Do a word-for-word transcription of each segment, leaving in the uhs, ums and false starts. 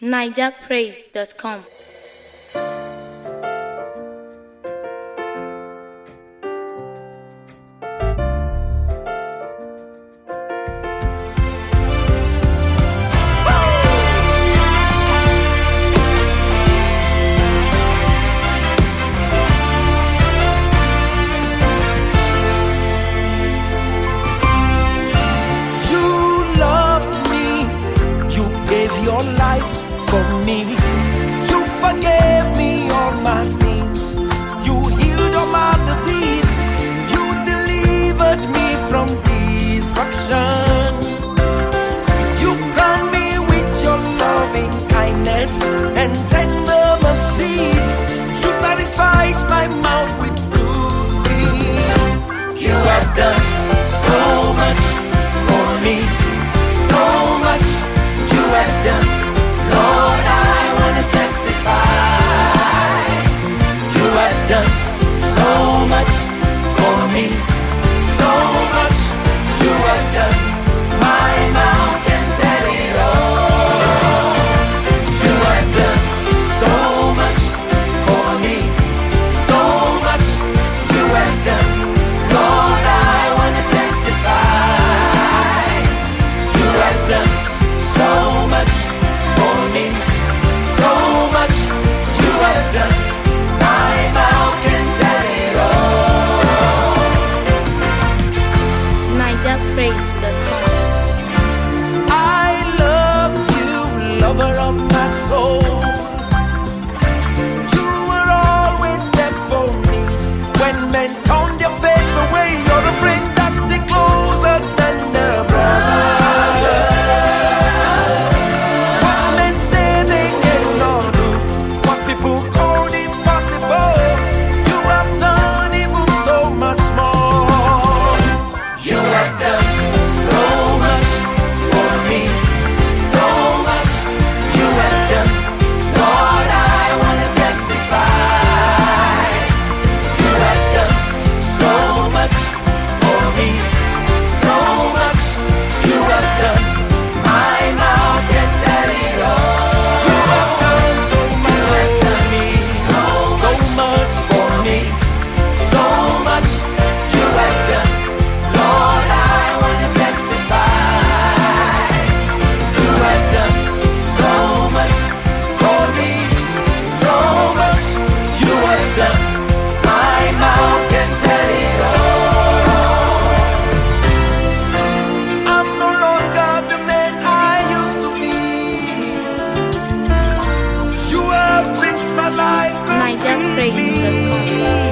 niger praise dot com. Your life for me. You forgave me all my sins. You healed all my disease. You delivered me from destruction. You crowned me with your loving kindness and tender mercies. You satisfied my mouth with good things. You have done so much for me, so much you have done, Lord, I want to testify. You have done so much for me, so much you have done, my mouth can tell it all. You have done so much for me, so much you have done, Lord, I want to testify. You have done so much for me, so much you have done, my mouth can tell it all. niger praise dot com. I love you, lover of my soul. You were always there for me. When men turned their face away, you're a friend that sticks closer than a brother. niger praise dot com.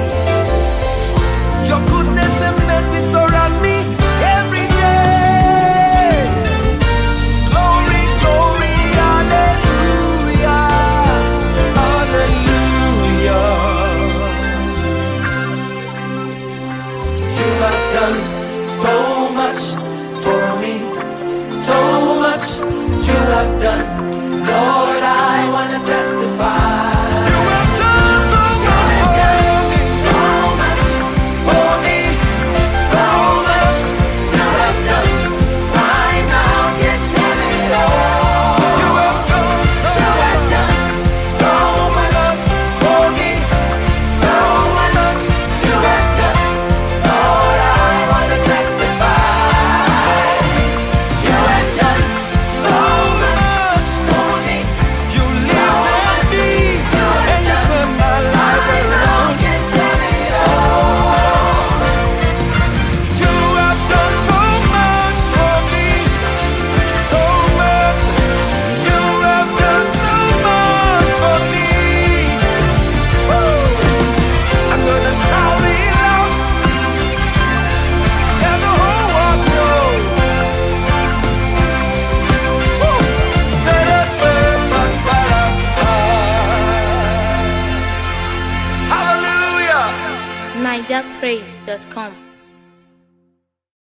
Your goodness and mercy surround me every day. Glory, glory, hallelujah, hallelujah. You have done so much for me, so much you have done, Lord, I want to testify. niger praise dot com.